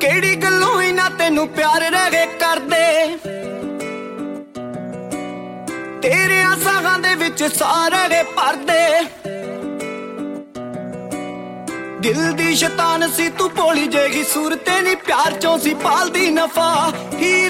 ਕਿਹੜੀ ਗੱਲੋਂ ਇਨਾ ਤੈਨੂੰ ਪਿਆਰ ਰਹੇ ਕਰਦੇ ਤੇਰੇ ਸਾਹਾਂ ਦੇ ਵਿੱਚ ਸਾਰੇ ਭਰਦੇ ਦਿਲ ਦੀ ਸ਼ੈਤਾਨ ਸੀ ਤੂੰ ਭੋਲੀ ਜਿਹੀ ਸੂਰਤੇ ਨੀ ਪਿਆਰ ਚੋਂ ਸੀ ਪਾਲਦੀ ਨਫਾ ਹੀਰ